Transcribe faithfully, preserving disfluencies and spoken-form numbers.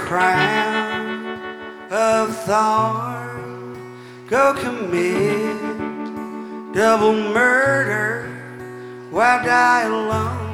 crown of thorns, go commit double murder, why die alone?